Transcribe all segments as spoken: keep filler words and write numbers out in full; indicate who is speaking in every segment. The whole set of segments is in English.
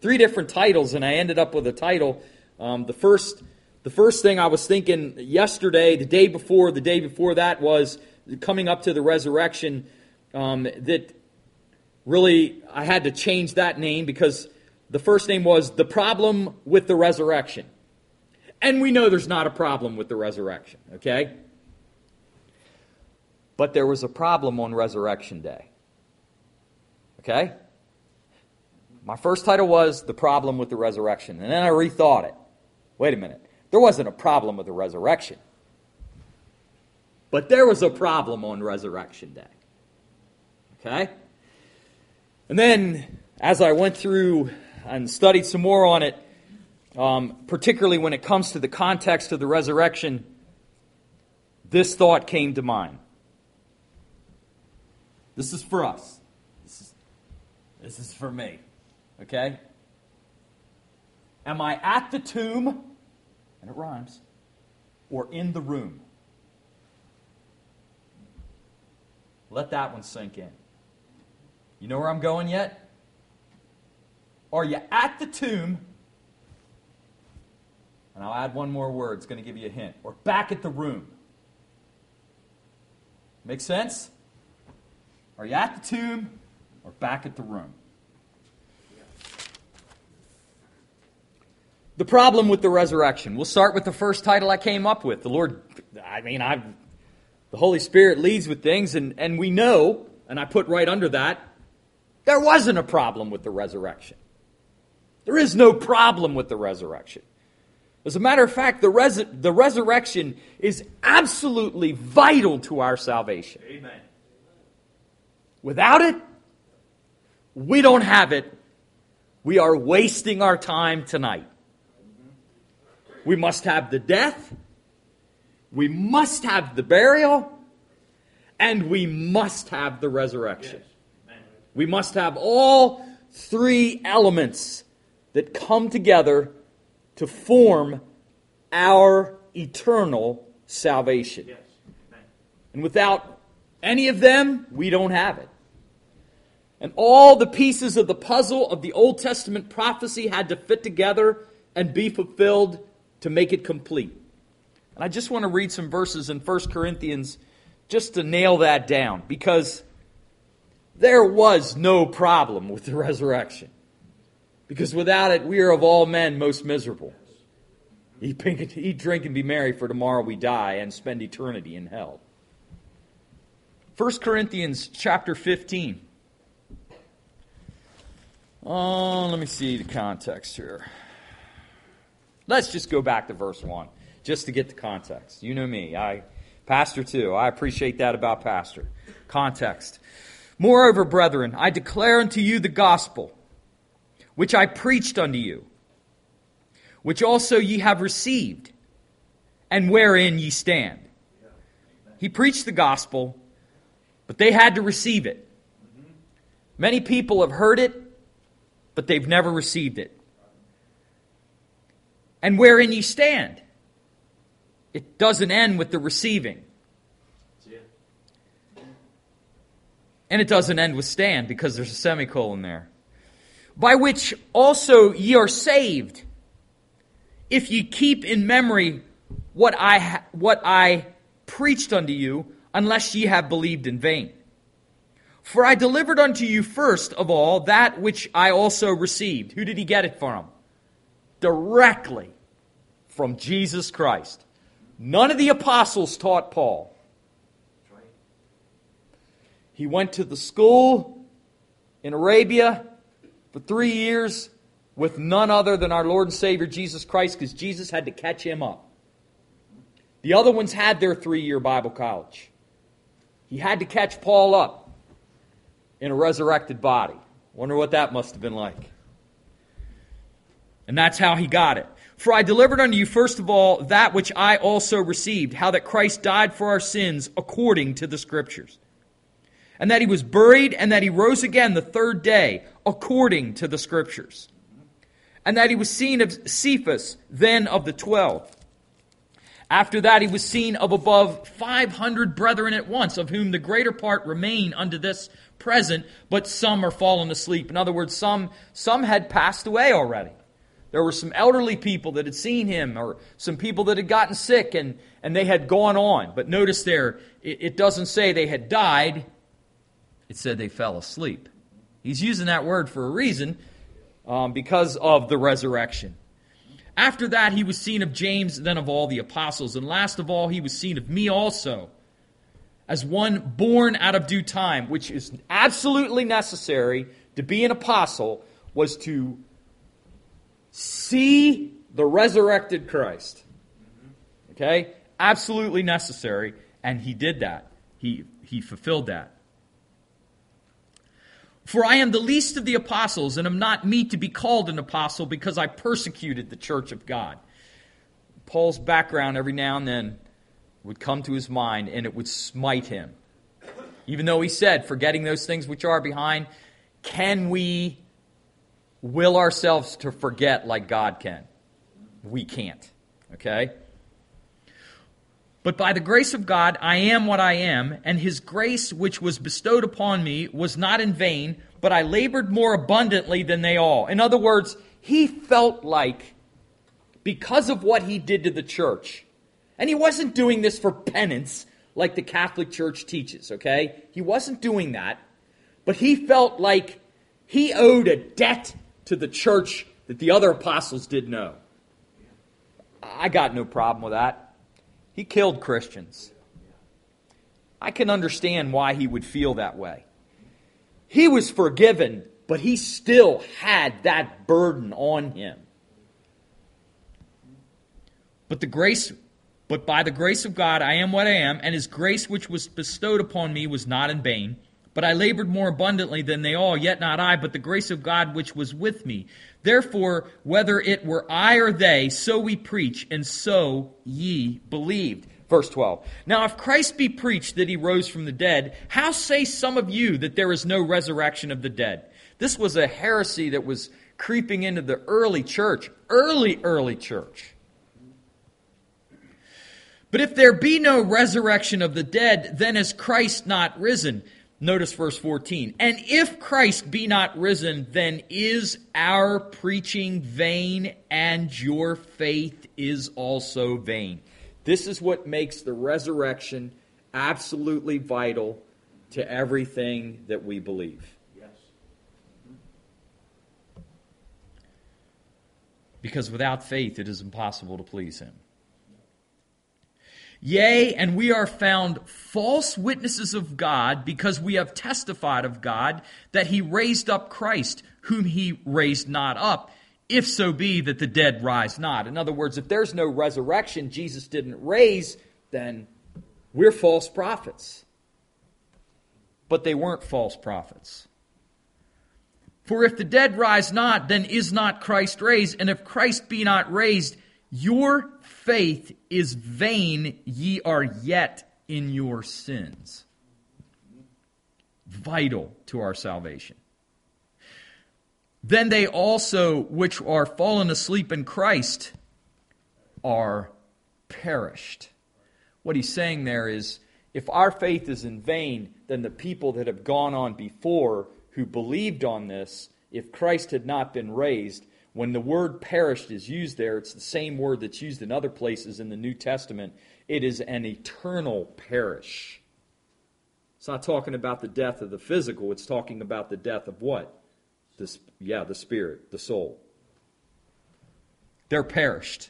Speaker 1: three different titles, and I ended up with a title. Um, the first, the first thing I was thinking yesterday, the day before, the day before that was coming up to the resurrection. Um, that really I had to change that name because the first name was The Problem with the Resurrection. And we know there's not a problem with the resurrection, okay? But there was a problem on Resurrection Day. Okay? My first title was The Problem with the Resurrection. And then I rethought it. Wait a minute. There wasn't a problem with the resurrection. But there was a problem on Resurrection Day. Okay? And then, as I went through and studied some more on it, um, particularly when it comes to the context of the resurrection, this thought came to mind. This is for us. This is, this is for me. Okay? Am I at the tomb, and it rhymes, or in the room? Let that one sink in. You know where I'm going yet? Are you at the tomb? And I'll add one more word. It's going to give you a hint. Or back at the room. Make sense? Are you at the tomb or back at the room? The problem with the resurrection. We'll start with the first title I came up with. The Lord, I mean, I, the Holy Spirit leads with things, and, and we know, and I put right under that, there wasn't a problem with the resurrection. There is no problem with the resurrection. As a matter of fact, the, res- the resurrection is absolutely vital to our salvation.
Speaker 2: Amen.
Speaker 1: Without it, we don't have it. We are wasting our time tonight. We must have the death, we must have the burial, and we must have the resurrection.
Speaker 2: Yes.
Speaker 1: We must have all three elements that come together to form our eternal salvation.
Speaker 2: Yes. Amen.
Speaker 1: And without any of them, we don't have it. And all the pieces of the puzzle of the Old Testament prophecy had to fit together and be fulfilled to make it complete. And I just want to read some verses in First Corinthians just to nail that down, because there was no problem with the resurrection. Because without it, we are of all men most miserable. Eat, eat, drink, and be merry, for tomorrow we die and spend eternity in hell. First Corinthians chapter fifteen. Oh, let me see the context here. Let's just go back to verse one, just to get the context. You know me, I pastor too. I appreciate that about pastor. Context. Moreover, brethren, I declare unto you the gospel, which I preached unto you, which also ye have received, and wherein ye stand. He preached the gospel, but they had to receive it. Many people have heard it, but they've never received it. And wherein ye stand. It doesn't end with the receiving. And it doesn't end with stand, because there's a semicolon there. By which also ye are saved, if ye keep in memory what I ha- what I preached unto you, unless ye have believed in vain. For I delivered unto you first of all that which I also received. Who did he get it from? Directly from Jesus Christ. None of the apostles taught Paul. He went to the school in Arabia for three years with none other than our Lord and Savior Jesus Christ, because Jesus had to catch him up. The other ones had their three-year Bible college. He had to catch Paul up in a resurrected body. Wonder what that must have been like. And that's how he got it. For I delivered unto you first of all that which I also received, how that Christ died for our sins according to the Scriptures, and that he was buried, and that he rose again the third day according to the Scriptures, and that he was seen of Cephas, then of the twelve. After that he was seen of above five hundred brethren at once, of whom the greater part remain unto this present, but some are fallen asleep. In other words, some, some had passed away already. There were some elderly people that had seen him, or some people that had gotten sick, and, and they had gone on. But notice there, it, it doesn't say they had died. It said they fell asleep. He's using that word for a reason, um, because of the resurrection. After that, he was seen of James, then of all the apostles. And last of all, he was seen of me also, as one born out of due time, which is absolutely necessary to be an apostle, was to see the resurrected Christ. Okay? Absolutely necessary, and he did that. He, he fulfilled that. For I am the least of the apostles, and am not meet to be called an apostle, because I persecuted the church of God. Paul's background every now and then would come to his mind, and it would smite him. Even though he said, forgetting those things which are behind, can we will ourselves to forget like God can? We can't. Okay? But by the grace of God, I am what I am, and his grace which was bestowed upon me was not in vain, but I labored more abundantly than they all. In other words, he felt like, because of what he did to the church, and he wasn't doing this for penance like the Catholic Church teaches, okay? He wasn't doing that, but he felt like he owed a debt to the church that the other apostles didn't know. I got no problem with that. He killed Christians. I can understand why he would feel that way. He was forgiven, but he still had that burden on him. But the grace, but by the grace of God I am what I am, and his grace which was bestowed upon me was not in vain. But I labored more abundantly than they all, yet not I, but the grace of God which was with me. Therefore, whether it were I or they, so we preach, and so ye believed. Verse twelve. Now if Christ be preached that he rose from the dead, how say some of you that there is no resurrection of the dead? This was a heresy that was creeping into the early church, early, early church. But if there be no resurrection of the dead, then is Christ not risen? Notice verse fourteen. And if Christ be not risen, then is our preaching vain, and your faith is also vain. This is what makes the resurrection absolutely vital to everything that we believe. Yes. Because without faith it is impossible to please him. Yea, and we are found false witnesses of God, because we have testified of God that he raised up Christ, whom he raised not up, if so be that the dead rise not. In other words, if there's no resurrection, Jesus didn't raise, then we're false prophets. But they weren't false prophets. For if the dead rise not, then is not Christ raised, and if Christ be not raised, your faith is vain, ye are yet in your sins. Vital to our salvation. Then they also which are fallen asleep in Christ are perished. What he's saying there is, if our faith is in vain, then the people that have gone on before who believed on this, if Christ had not been raised, when the word perished is used there, it's the same word that's used in other places in the New Testament. It is an eternal perish. It's not talking about the death of the physical. It's talking about the death of what? The, yeah, the spirit, the soul. They're perished.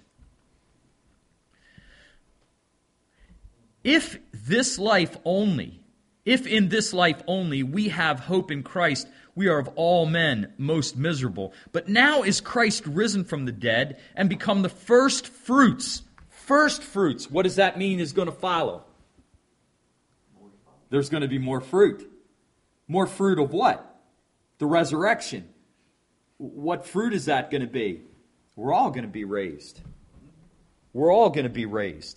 Speaker 1: If this life only, if in this life only we have hope in Christ, we are of all men most miserable. But now is Christ risen from the dead and become the first fruits. First fruits. What does that mean is going to follow? There's going to be more fruit. More fruit of what? The resurrection. What fruit is that going to be? We're all going to be raised. We're all going to be raised.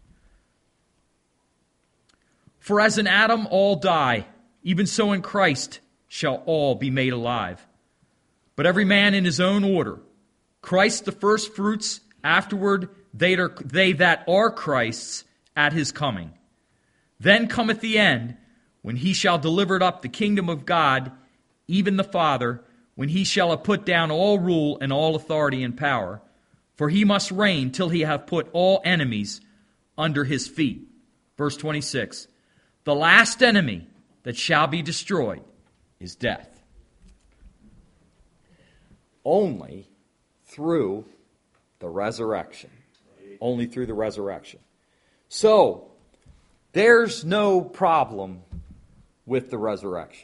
Speaker 1: For as in Adam all die, even so in Christ shall all be made alive. But every man in his own order. Christ the first fruits, afterward they, are, they that are Christ's at his coming. Then cometh the end,
Speaker 2: when he shall deliver up the kingdom of God, even the Father, when he shall have put down all rule and all authority and power. For he must reign till he have put all enemies under his feet. Verse twenty-six. The last enemy that shall be destroyed is death.
Speaker 1: Only through the resurrection. Only through the resurrection. So, there's no problem with the resurrection.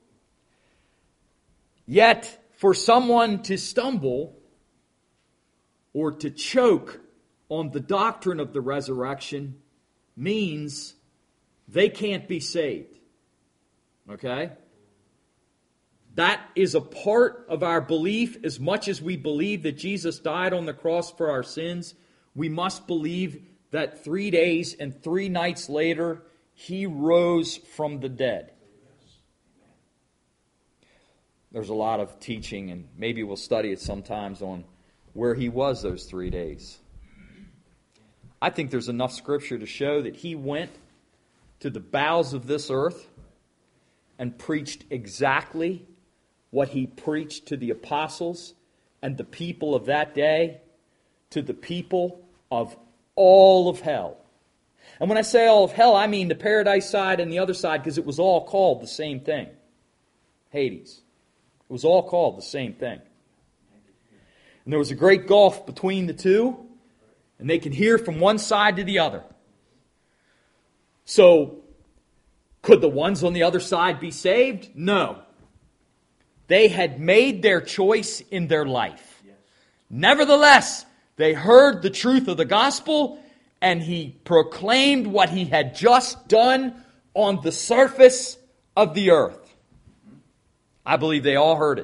Speaker 1: Yet, for someone to stumble or to choke on the doctrine of the resurrection means they can't be saved. Okay? That is a part of our belief. As much as we believe that Jesus died on the cross for our sins, we must believe that three days and three nights later, he rose from the dead. There's a lot of teaching, and maybe we'll study it sometimes, on where he was those three days. I think there's enough scripture to show that he went to the bowels of this earth and preached exactly what he preached to the apostles and the people of that day, to the people of all of hell. And when I say all of hell, I mean the paradise side and the other side, because it was all called the same thing. Hades. It was all called the same thing. And there was a great gulf between the two, and they could hear from one side to the other. So, could the ones on the other side be saved? No. They had made their choice in their life. Yes. Nevertheless, they heard the truth of the gospel, and he proclaimed what he had just done on the surface of the earth. I believe they all heard it.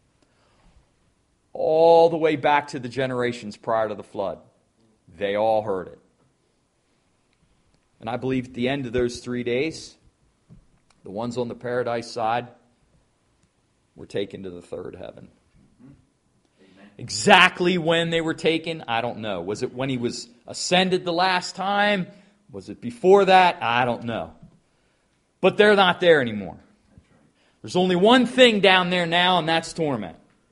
Speaker 1: All the way back to the generations prior to the flood. They all heard it. And I believe at the end of those three days, the ones on the paradise side were taken to the third heaven. Amen. Exactly when they were taken, I don't know. Was it when he was ascended the last time? Was it before that? I don't know. But they're not there anymore. There's only one thing down there now, and that's torment.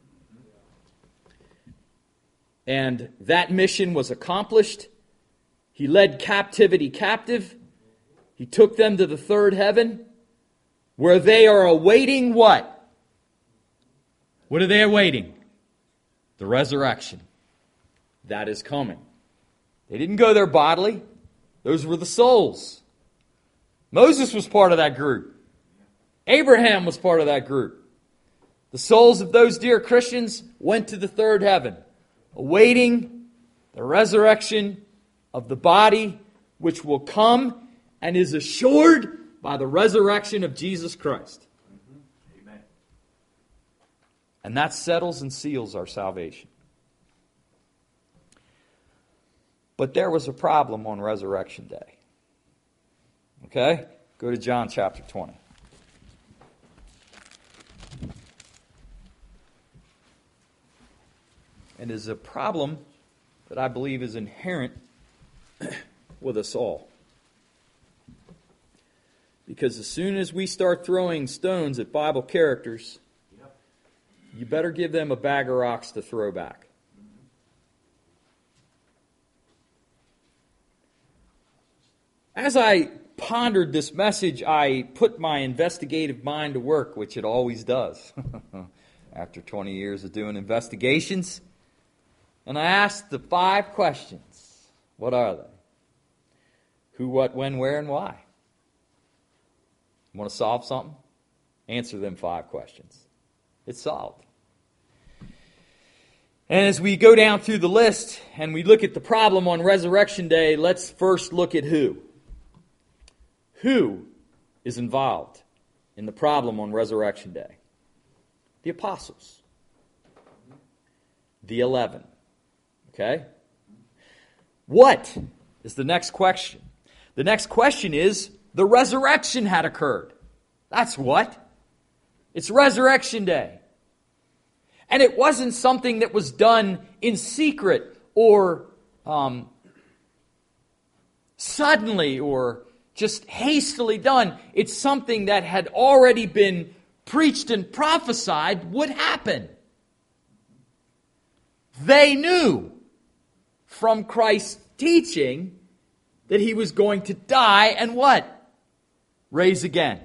Speaker 1: And that mission was accomplished. He led captivity captive. He took them to the third heaven, where they are awaiting what? What are they awaiting? The resurrection. That is coming. They didn't go there bodily. Those were the souls. Moses was part of that group. Abraham was part of that group. The souls of those dear Christians went to the third heaven, awaiting the resurrection of the body, which will come and is assured by the resurrection of Jesus Christ. Mm-hmm. Amen. And that settles and seals our salvation. But there was a problem on Resurrection Day. Okay? Go to John chapter twenty. And is a problem that I believe is inherent with us all. Because as soon as we start throwing stones at Bible characters, yep, you better give them a bag of rocks to throw back. As I pondered this message, I put my investigative mind to work, which it always does. After twenty years of doing investigations. And I asked the five questions. What are they? Who, what, when, where, and why? You want to solve something? Answer them five questions. It's solved. And as we go down through the list and we look at the problem on Resurrection Day, let's first look at who. Who is involved in the problem on Resurrection Day? The apostles. The eleven. Okay? What is the next question? The next question is, the resurrection had occurred. That's what. It's Resurrection Day. And it wasn't something that was done in secret or um, suddenly or, just hastily done. It's something that had already been preached and prophesied would happen. They knew from Christ's teaching that he was going to die and what? Rise again.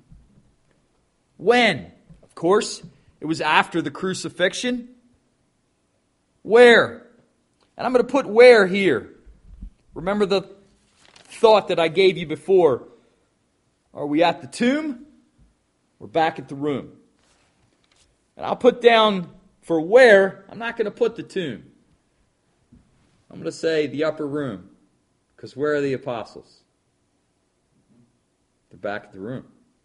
Speaker 1: When? Of course, it was after the crucifixion. Where? And I'm going to put where here. Remember the thought that I gave you before. Are we at the tomb? We're back at the room. And I'll put down for where, I'm not going to put the tomb. I'm going to say the upper room. Because where are the apostles? They're back at the room.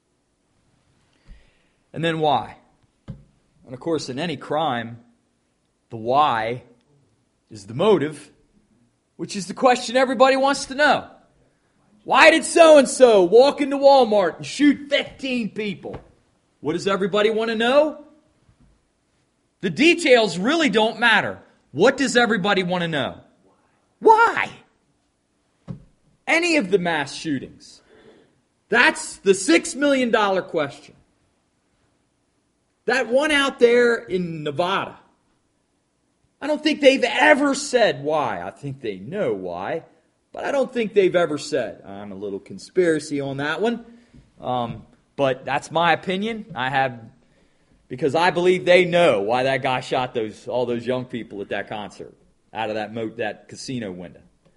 Speaker 1: And then why? And of course, in any crime, the why is the motive, which is the question everybody wants to know. Why did so-and-so walk into Walmart and shoot fifteen people? What does everybody want to know? The details really don't matter. What does everybody want to know? Why? Any of the mass shootings. That's the six million dollars question. That one out there in Nevada. I don't think they've ever said why. I think they know why. But I don't think they've ever said. I'm a little conspiracy on that one. Um, but that's my opinion. I have, because I believe they know why that guy shot those all those young people at that concert out of that mo- that casino window.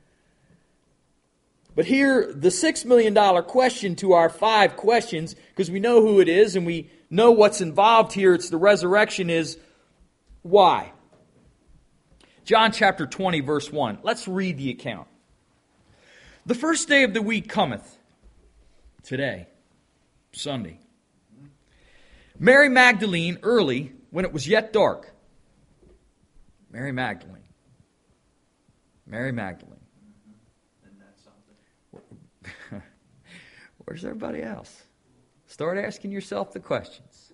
Speaker 1: But here, the six million dollars question to our five questions, because we know who it is and we know what's involved here, it's the resurrection, is why? John chapter twenty, verse one. Let's read the account. The first day of the week cometh, today, Sunday. Mary Magdalene, early, when it was yet dark. Mary Magdalene. Mary Magdalene. Where's everybody else? Start asking yourself the questions.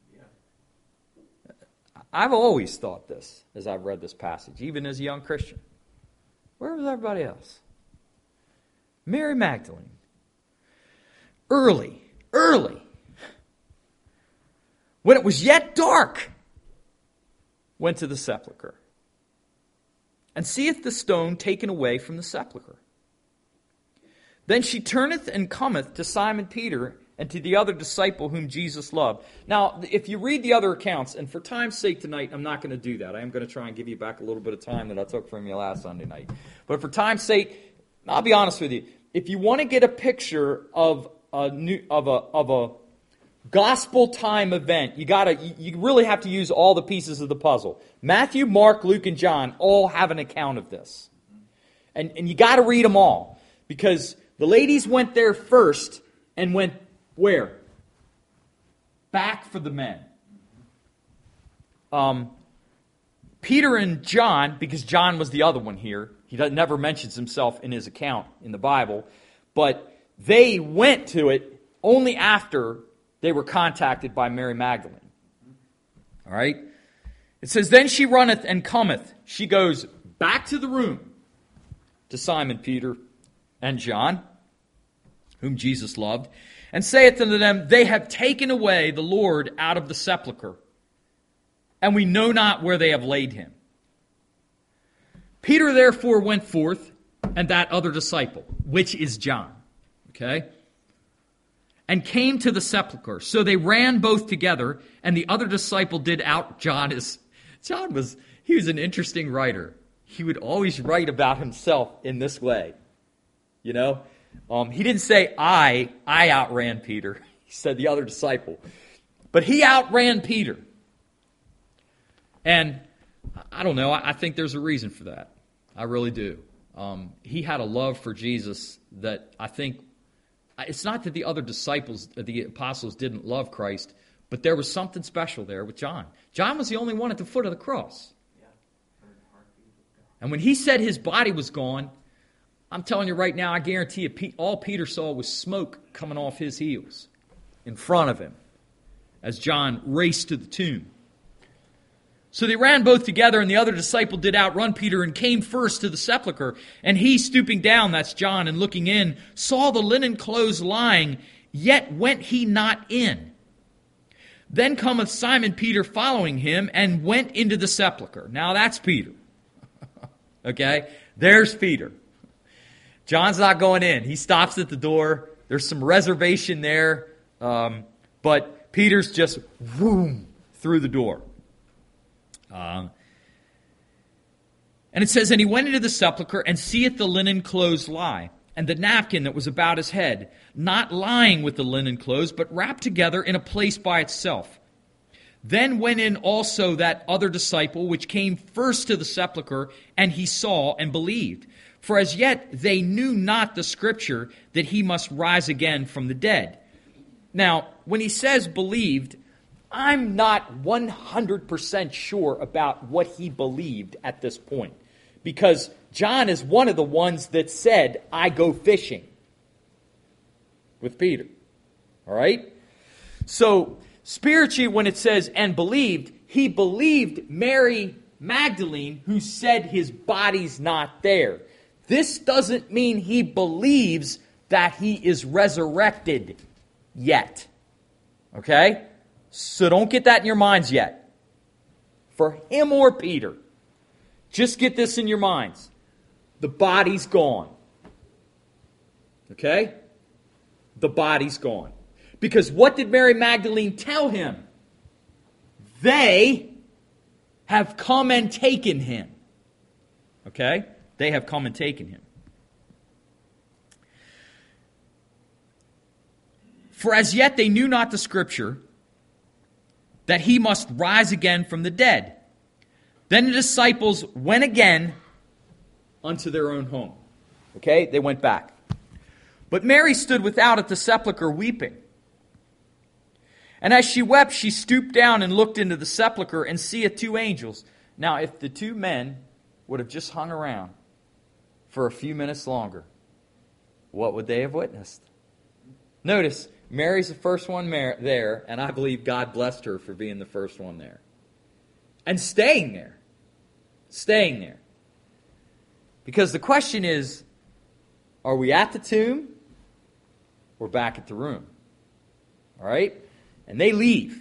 Speaker 1: I've always thought this as I've read this passage, even as a young Christian. Where was everybody else? Mary Magdalene. Early, early, when it was yet dark, went to the sepulchre, and seeth the stone taken away from the sepulchre. Then she turneth and cometh to Simon Peter and to the other disciple whom Jesus loved. Now, if you read the other accounts, and for time's sake tonight, I'm not going to do that. I am going to try and give you back a little bit of time that I took from you last Sunday night. But for time's sake, I'll be honest with you. If you want to get a picture of a new, of a of a gospel time event, you gotta you really have to use all the pieces of the puzzle. Matthew, Mark, Luke, and John all have an account of this, and and you got to read them all, because the ladies went there first and went where? Back for the men. Um, Peter and John, because John was the other one here. He never mentions himself in his account in the Bible. But they went to it only after they were contacted by Mary Magdalene. All right? It says, then she runneth and cometh. She goes back to the room to Simon Peter and John, whom Jesus loved, and saith unto them, they have taken away the Lord out of the sepulchre, and we know not where they have laid him. Peter therefore went forth, and that other disciple, which is John, okay, and came to the sepulchre. So they ran both together, and the other disciple did out. John is, John was, he was an interesting writer. He would always write about himself in this way, you know. Um, he didn't say, I, I outran Peter. He said the other disciple. But he outran Peter. And I don't know, I, I think there's a reason for that. I really do. Um, he had a love for Jesus that I think, it's not that the other disciples, the apostles didn't love Christ, but there was something special there with John. John was the only one at the foot of the cross. And when he said his body was gone, I'm telling you right now, I guarantee you, all Peter saw was smoke coming off his heels in front of him as John raced to the tomb.
Speaker 2: So they ran both together, and the other disciple did outrun Peter and came first to the sepulchre. And he, stooping down, that's John, and looking in, saw the linen clothes lying, yet went he not in. Then cometh Simon Peter following him, and went into the sepulchre. Now that's Peter. Okay? There's Peter. John's not going in. He stops at the door. There's some reservation there. Um, but Peter's just, boom, through the door. Um, and it says, and he went into the sepulchre, and seeth the linen clothes lie, and the napkin that was about his head, not lying with the linen clothes, but wrapped together in a place by itself. Then went in also that other disciple, which came first to the sepulchre, and he saw and believed. For as yet they knew not the scripture that he must rise again from the dead. Now, when he says believed, I'm not one hundred percent sure about what he believed at this point. Because John is one of the ones that said, I go fishing with Peter. All right? So, spiritually, when it says, and believed, he believed Mary Magdalene, who said his body's not there. This doesn't mean he believes that he is resurrected yet. Okay? So don't get that in your minds yet. For him or Peter, just get this in your minds. The body's gone. Okay? The body's gone. Because what did Mary Magdalene tell him? They have come and taken him. Okay? They have come and taken him. For as yet they knew not the scripture, that he must rise again from the dead. Then the disciples went again unto their own home. Okay? They went back. But Mary stood without at the sepulchre weeping. And as she wept, she stooped down and looked into the sepulchre, and seeth two angels. Now, if the two men would have just hung around for a few minutes longer, what would they have witnessed? Notice, Mary's the first one there, and I believe God blessed her for being the first one there. And staying there. Staying there. Because the question is, are we at the tomb or back at the room? All right? And they leave.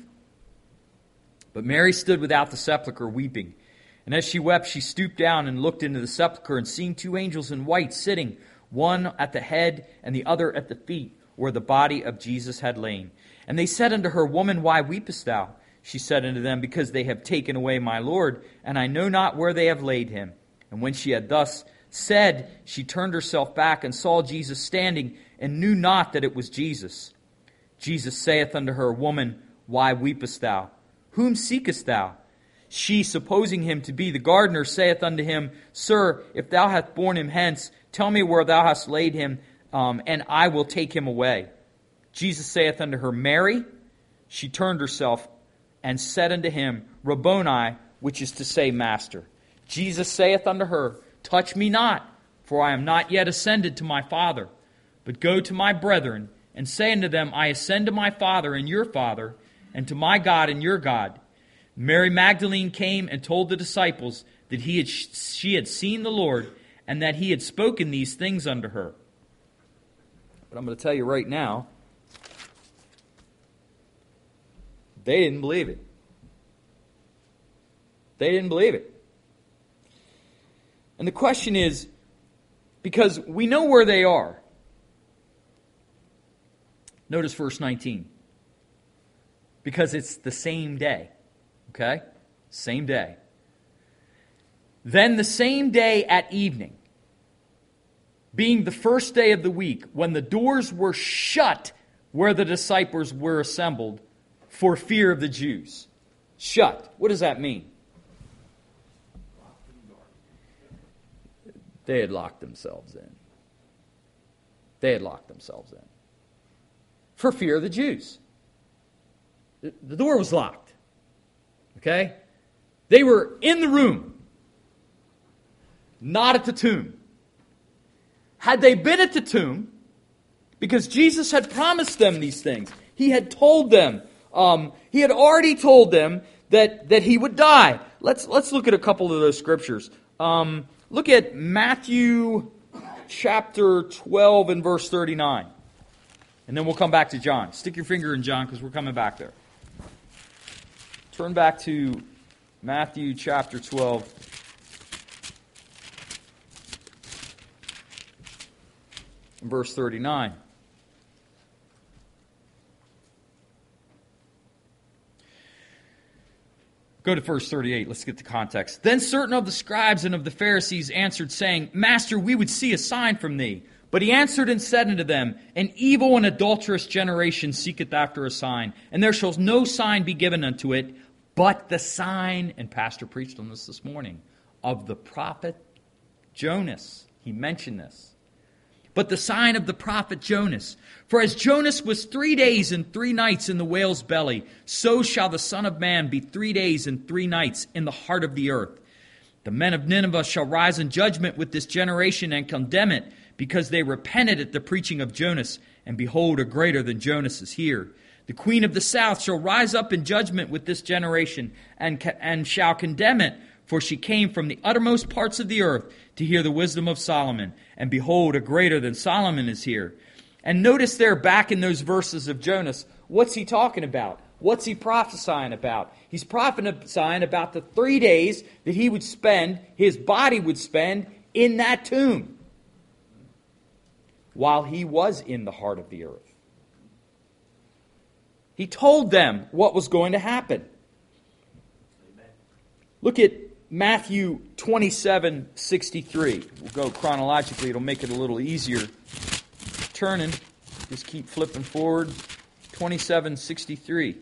Speaker 2: But Mary stood without the sepulchre weeping. And as she wept, she stooped down and looked into the sepulchre, and seeing two angels in white sitting, one at the head and the other at the feet, where the body of Jesus had lain. And they said unto her, Woman, why weepest thou? She said unto them, Because they have taken away my Lord, and I know not where they have laid him. And when she had thus said, she turned herself back and saw Jesus standing, and knew not that it was Jesus. Jesus saith unto her, Woman, why weepest thou? Whom seekest thou? She, supposing him to be the gardener, saith unto him, Sir, if thou hast borne him hence, tell me where thou hast laid him, um, and I will take him away. Jesus saith unto her, Mary. She turned herself and said unto him, Rabboni, which is to say, Master. Jesus saith unto her, Touch me not, for I am not yet ascended to my Father, but go to my brethren, and say unto them, I ascend to my Father and your Father, and to my God and your God. Mary Magdalene came and told the disciples that he had, she had seen the Lord, and that he had spoken these things unto her. But I'm going to tell you right now, they didn't believe it. They didn't believe it. And the question is, because we know where they are. Notice verse nineteen. Because it's the same day. Okay? Same day. Then the same day at evening, being the first day of the week, when the doors were shut where the disciples were assembled for fear of the Jews. Shut. What does that mean? They had locked themselves in. They had locked themselves in. For fear of the Jews. The door was locked. Okay? They were in the room. Not at the tomb. Had they been at the tomb, because Jesus had promised them these things. He had told them, um, he had already told them that, that he would die.
Speaker 1: Let's let's look at a couple of those scriptures. Um, look at Matthew chapter twelve and verse thirty-nine. And then we'll come back to John. Stick your finger in John because we're coming back there. Turn back to Matthew chapter twelve. And verse thirty-nine. Go to verse thirty-eight. Let's get the context. Then certain of the scribes and of the Pharisees answered, saying, Master, we would see a sign from thee. But he answered and said unto them, An evil and adulterous generation seeketh after a sign, and there shall no sign be given unto it, but the sign, and Pastor preached on this this morning, of the prophet Jonas. He mentioned this. But the sign of the prophet Jonas. For as Jonas was three days and three nights in the whale's belly, so shall the Son of Man be three days and three nights in the heart of the earth. The men of Nineveh shall rise in judgment with this generation and condemn it, because they repented at the preaching of Jonas, and behold, a greater than Jonas is here. The queen of the south shall rise up in judgment with this generation, and, and shall condemn it, for she came from the uttermost parts of the earth to hear the wisdom of Solomon. And behold, a greater than Solomon is here. And notice there, back in those verses of Jonas, what's he talking about? What's he prophesying about? He's prophesying about the three days that he would spend, his body would spend, in that tomb, while he was in the heart of the earth. He told them what was going to happen. Amen. Look at Matthew twenty-seven sixty-three. We'll go chronologically. It'll make it a little easier. Turning. Just keep flipping forward. twenty-seven sixty-three.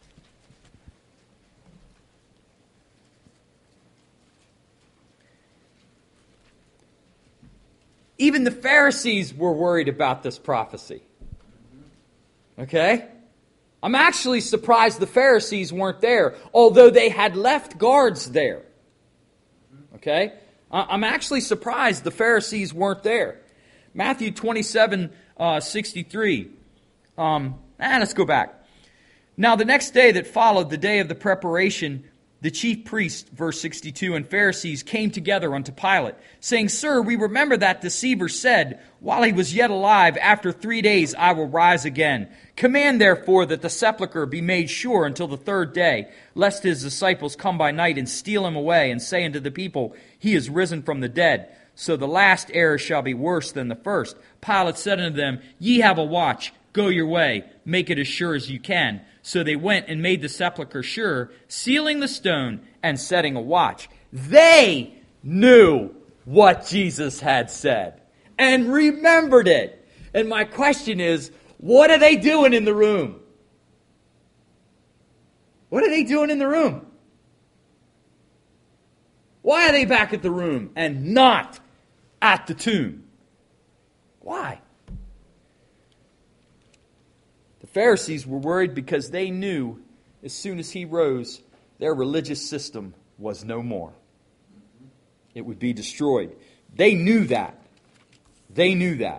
Speaker 1: Even the Pharisees were worried about this prophecy. Okay? I'm actually surprised the Pharisees weren't there, although they had left guards there. Okay? I'm actually surprised the Pharisees weren't there. Matthew twenty-seven sixty-three. Um, ah, let's go back. Now the next day that followed, the day of the preparation, the chief priests, verse sixty-two, and Pharisees came together unto Pilate, saying, Sir, we remember that deceiver said, while he was yet alive, after three days I will rise again. Command therefore that the sepulchre be made sure until the third day, lest his disciples come by night and steal him away, and say unto the people, He is risen from the dead. So the last error shall be worse than the first. Pilate said unto them, Ye have a watch, go your way, make it as sure as you can. So they went and made the sepulchre sure, sealing the stone and setting a watch. They knew what Jesus had said and remembered it. And my question is, what are they doing in the room? What are they doing in the room? Why are they back at the room and not at the tomb? Why? The Pharisees were worried because they knew as soon as he rose, their religious system was no more. It would be destroyed. They knew that. They knew that.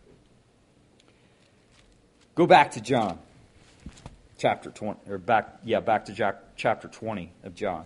Speaker 1: Go back to John, chapter twenty, or back, yeah, back to Jack, chapter twenty of John.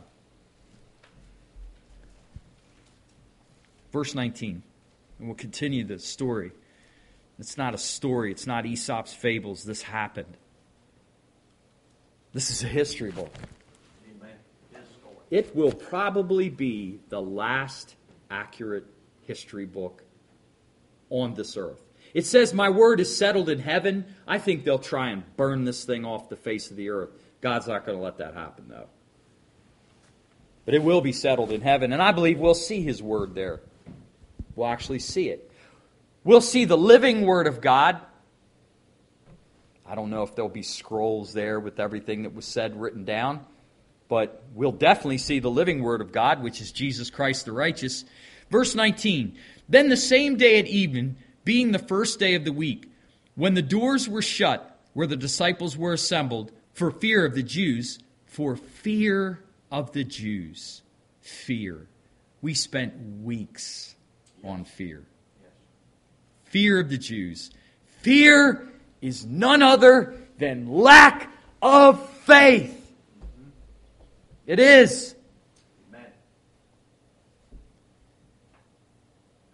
Speaker 1: Verse nineteen. And we'll continue the story. It's not a story. It's not Aesop's fables. This happened. This is a history book. Amen. It will probably be the last accurate history book on this earth. It says, my word is settled in heaven. I think they'll try and burn this thing off the face of the earth. God's not going to let that happen, though. But it will be settled in heaven. And I believe we'll see His word there. We'll actually see it. We'll see the living Word of God. I don't know if there'll be scrolls there with everything that was said written down, but we'll definitely see the living Word of God, which is Jesus Christ the righteous. Verse nineteen, then the same day at evening, being the first day of the week, when the doors were shut where the disciples were assembled, for fear of the Jews, for fear of the Jews, fear. We spent weeks on fear. Fear of the Jews. Fear is none other than lack of faith. It is.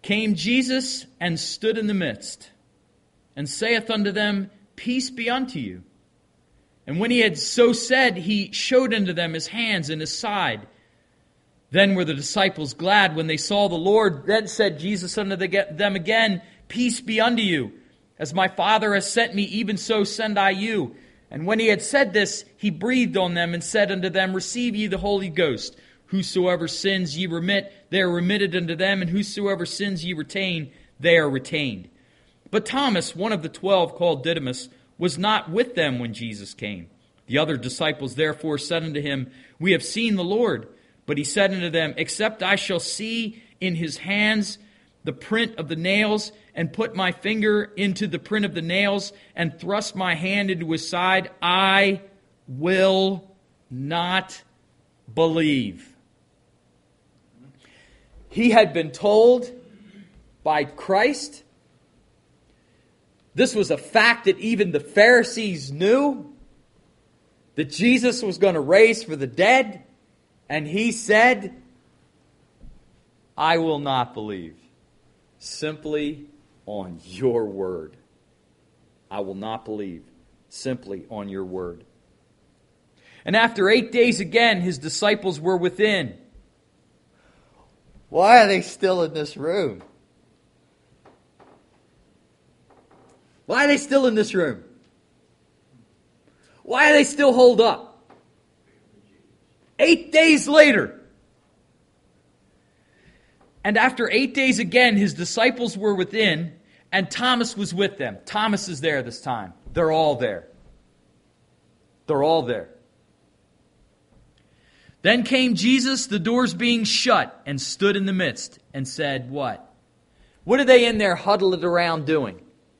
Speaker 2: came Jesus and stood in the midst, and saith unto them, Peace be unto you. And when he had so said, he showed unto them his hands and his side. Then were the disciples glad when they saw the Lord. Then said Jesus unto them again, Peace be unto you. As my Father has sent me, even so send I you. And when he had said this, he breathed on them and said unto them, Receive ye the Holy Ghost. Whosoever sins ye remit, they are remitted unto them, and whosoever sins ye retain, they are retained. But Thomas, one of the twelve, called Didymus, was not with them when Jesus came. The other disciples therefore said unto him, We have seen the Lord. But he said unto them, Except I shall see in his hands the print of the nails, and put my finger into the print of the nails, and thrust my hand into his side, I will not believe. He had been told by Christ. This was a fact that even the Pharisees knew, that Jesus was going to raise for the dead. And he said, I will not believe. Simply on your word. I will not believe. Simply on your word. And after eight days again, his disciples were within.
Speaker 1: Why are they still in this room? Why are they still in this room? Why are they still holed up? Eight days later. And after eight days again, his disciples were within, and Thomas was with them. Thomas is there this time. They're all there. They're all there. Then came Jesus, the doors being shut, and stood in the midst, and said, what? What are they in there huddled around doing?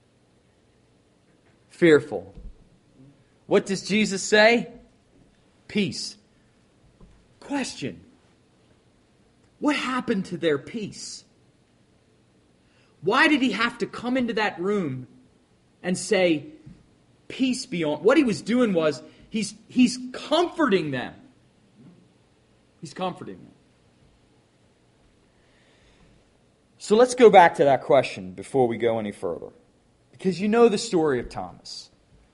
Speaker 1: Fearful. What does Jesus say? Peace. Question. What happened to their peace? Why did he have to come into that room and say, peace be on? What he was doing was, he's, he's comforting them. He's comforting them. So let's go back to that question before we go any further. Because you know the story of Thomas.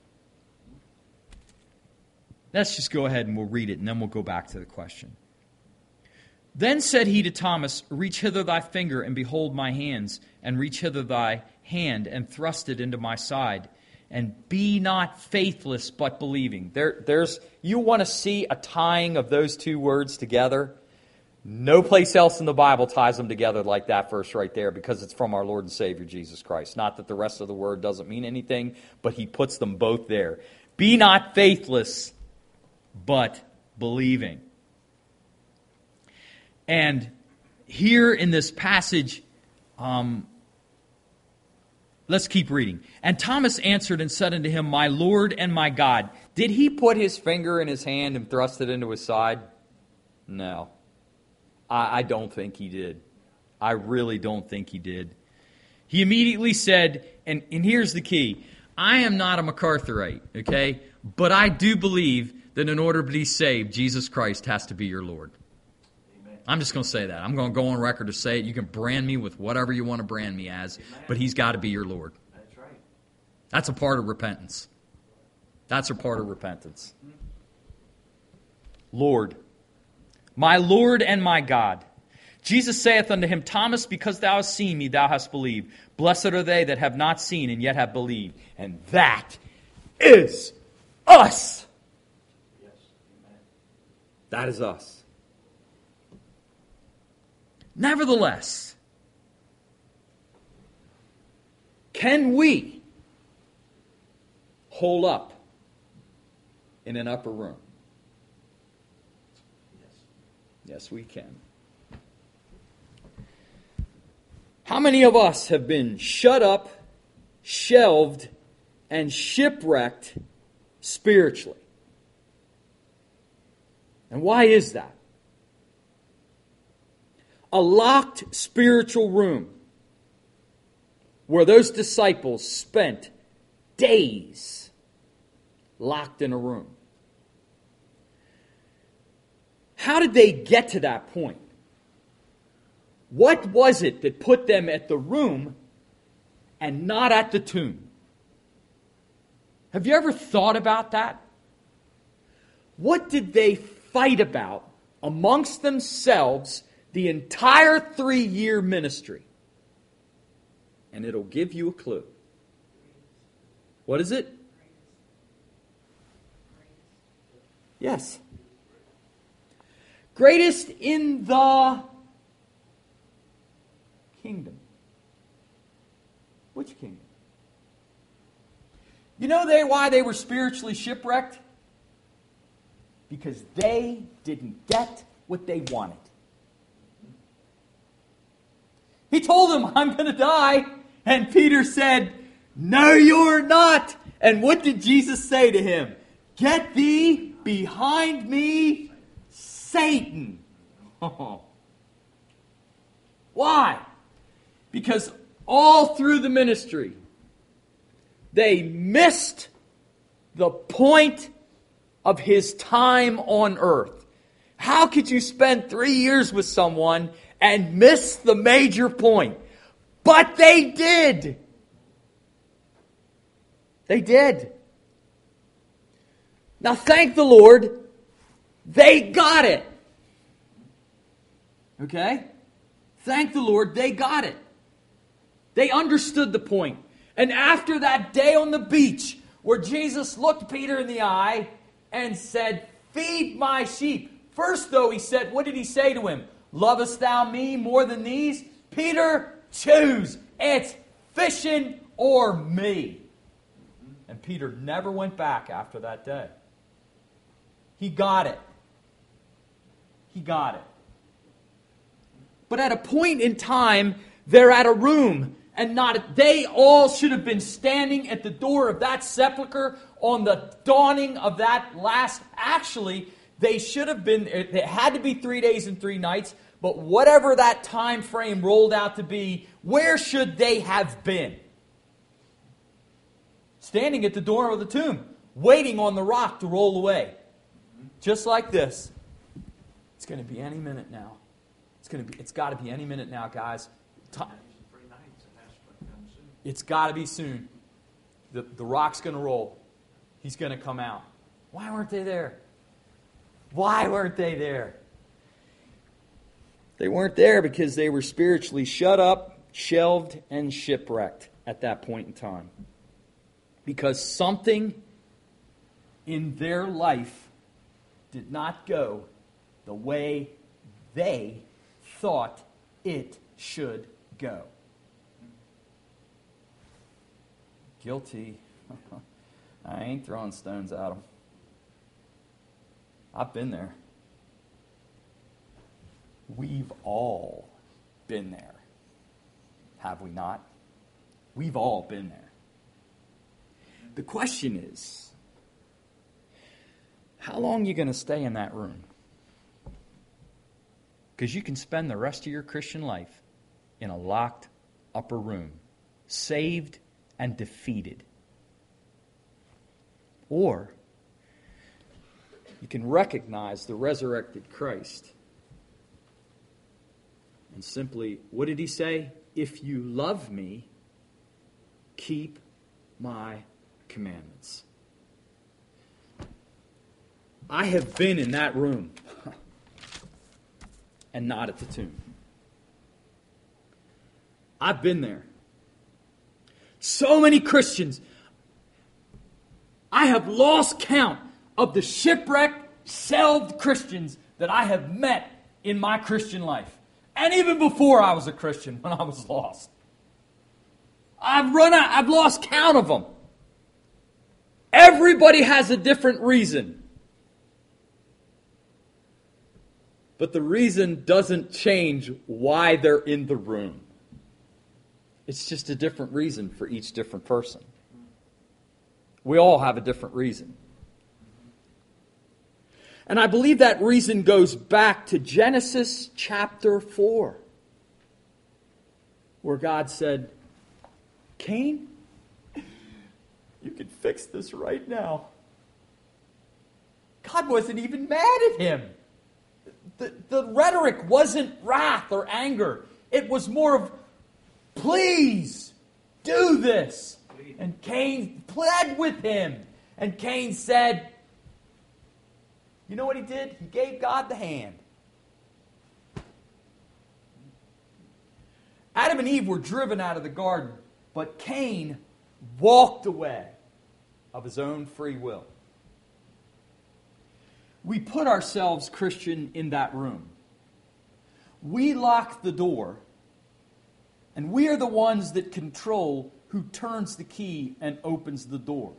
Speaker 1: Let's just go ahead and we'll read it, and then we'll go back to the question. Then said he to Thomas, Reach hither thy finger, and behold my hands, and reach hither thy hand, and thrust it into my side, and be not faithless, but believing. There, there's, you want to see a tying of those two words together? No place else in the Bible ties them together like that verse right there, because it's from our Lord and Savior Jesus Christ. Not that the rest of the word doesn't mean anything, but he puts them both there. Be not faithless, but believing. And here in this passage, um, let's keep reading. And Thomas answered and said unto him, My Lord and my God. Did he put his finger in his hand and thrust it into his side? No. I, I don't think he did. I really don't think he did. He immediately said, and, and here's the key. I am not a MacArthurite, okay? But I do believe that in order to be saved, Jesus Christ has to be your Lord. Amen. I'm just going to say that. I'm going to go on record to say it. You can brand me with whatever you want to brand me as, Amen. But he's got to be your Lord. That's right. That's a part of repentance. That's a part of repentance. Lord, my Lord and my God. Jesus saith unto him, Thomas, because thou hast seen me, thou hast believed. Blessed are they that have not seen and yet have believed. And that is us. That is us. Nevertheless, can we hole up in an upper room? Yes. Yes, we can. How many of us have been shut up, shelved, and shipwrecked spiritually? And why is that? A locked spiritual room where those disciples spent days locked in a room. How did they get to that point? What was it that put them at the room and not at the tomb? Have you ever thought about that? What did they fight about amongst themselves the entire three-year ministry? And it'll give you a clue. What is it? Yes. Greatest in the kingdom. Which kingdom? You know they why they were spiritually shipwrecked? Because they didn't get what they wanted. He told them, I'm going to die. And Peter said, no, you're not. And what did Jesus say to him? Get thee behind me, Satan. Oh. Why? Because all through the ministry, they missed the point of his time on earth. How could you spend three years with someone and miss the major point? But they did. They did. Now thank the Lord, they got it. Okay? Thank the Lord, they got it. They understood the point. And after that day on the beach, where Jesus looked Peter in the eye and said, feed my sheep. First, though, he said, what did he say to him? Lovest thou me more than these? Peter, choose. It's fishing or me. And Peter never went back after that day. He got it. He got it. But at a point in time, they're at a room. And not they all should have been standing at the door of that sepulcher on the dawning of that last. Actually, they should have been. It had to be three days and three nights. But whatever that time frame rolled out to be, where should they have been? Standing at the door of the tomb, waiting on the rock to roll away, just like this. It's going to be any minute now. It's going to be. It's got to be any minute now, guys. Time. It's got to be soon. The, the rock's going to roll. He's going to come out. Why weren't they there? Why weren't they there? They weren't there because they were spiritually shut up, shelved, and shipwrecked at that point in time. Because something in their life did not go the way they thought it should go. Guilty. I ain't throwing stones at them. I've been there. We've all been there. Have we not? We've all been there. The question is, how long are you going to stay in that room? Because you can spend the rest of your Christian life in a locked upper room, saved and defeated. Or you can recognize the resurrected Christ and simply, what did he say? If you love me, keep my commandments. I have been in that room and not at the tomb. I've been there. So many Christians, I have lost count of the shipwrecked, shelved Christians that I have met in my Christian life. And even before I was a Christian, when I was lost. I've run out, I've lost count of them. Everybody has a different reason. But the reason doesn't change why they're in the room. It's just a different reason for each different person. We all have a different reason. And I believe that reason goes back to Genesis chapter four, where God said, Cain, you can fix this right now. God wasn't even mad at him. The, the rhetoric wasn't wrath or anger. It was more of, please do this. And Cain pled with him. And Cain said, you know what he did? He gave God the hand. Adam and Eve were driven out of the garden, but Cain walked away of his own free will. We put ourselves, Christian, in that room. We lock the door, and we are the ones that control who turns the key and opens the door.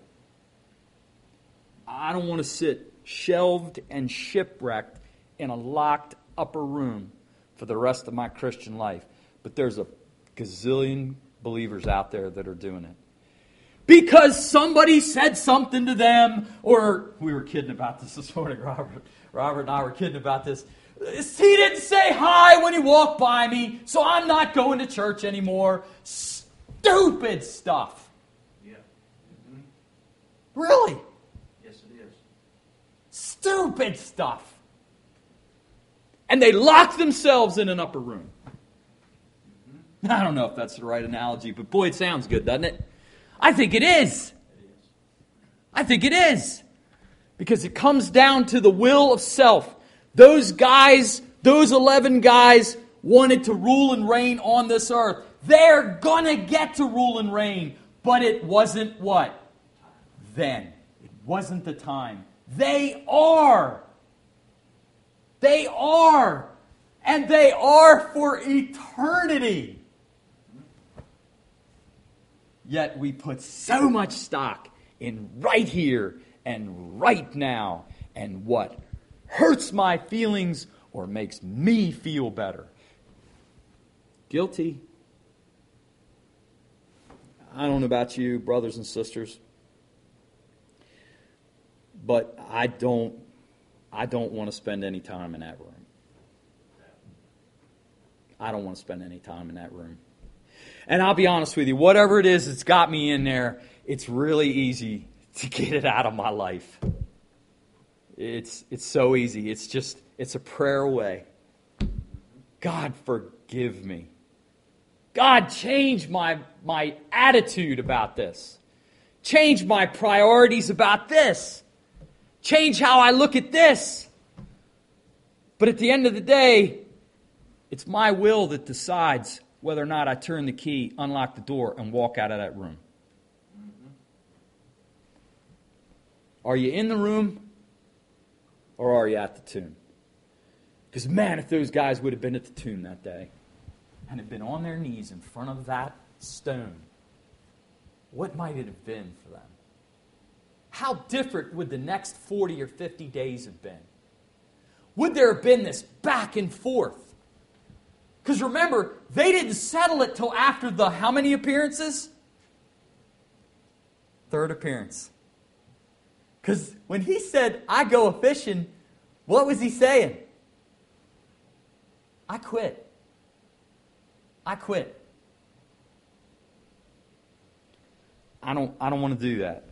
Speaker 1: I don't want to sit shelved and shipwrecked in a locked upper room for the rest of my Christian life. But there's a gazillion believers out there that are doing it. Because somebody said something to them, or we were kidding about this this morning, Robert. Robert and I were kidding about this. He didn't say hi when he walked by me, so I'm not going to church anymore. Stupid stuff.
Speaker 2: Yeah. Mm-hmm.
Speaker 1: Really?
Speaker 2: Yes, it is.
Speaker 1: Stupid stuff. And they lock themselves in an upper room. Mm-hmm. I don't know if that's the right analogy, but boy, it sounds good, doesn't it? I think it is. I think it is. Because it comes down to the will of self. Those guys, those eleven guys, wanted to rule and reign on this earth. They're going to get to rule and reign. But it wasn't what? Then. It wasn't the time. They are. They are. And they are for eternity. Yet we put so much stock in right here and right now and what hurts my feelings or makes me feel better. Guilty. I don't know about you, brothers and sisters, but I don't I don't want to spend any time in that room. I don't want to spend any time in that room. And I'll be honest with you, whatever it is that's got me in there, it's really easy to get it out of my life. It's it's so easy. It's just, it's a prayer away. God, forgive me. God, change my, my attitude about this. Change my priorities about this. Change how I look at this. But at the end of the day, it's my will that decides whether or not I turn the key, unlock the door, and walk out of that room. Mm-hmm. Are you in the room, or are you at the tomb? Because, man, if those guys would have been at the tomb that day and had been on their knees in front of that stone, what might it have been for them? How different would the next forty or fifty days have been? Would there have been this back and forth? Because remember, they didn't settle it till after the how many appearances? Third appearance. Because when he said, I go a-fishing, what was he saying? I quit. I quit. I don't, I don't want to do that.